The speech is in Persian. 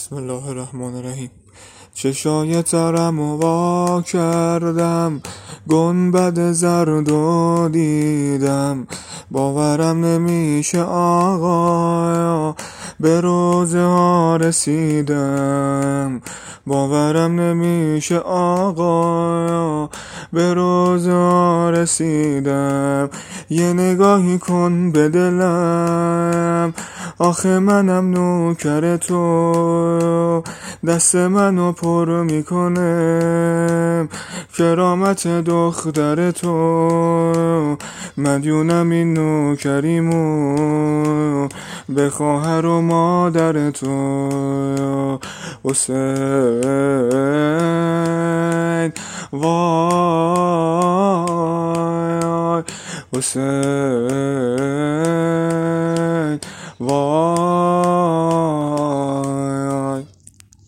بسم الله الرحمن الرحیم. چشای ترم و وا کردم، گنبد زردو دیدم. باورم نمیشه آقا، به روزه ها رسیدم. باورم نمیشه آقا، به روزه ها رسیدم. یه نگاهی کن به دلم، آخه منم نوکر تو. دست منو پر میکنم کرامت دختر تو. مدیونم این نوکریمو به خواهر و مادر تو. حسین وای، حسین وای.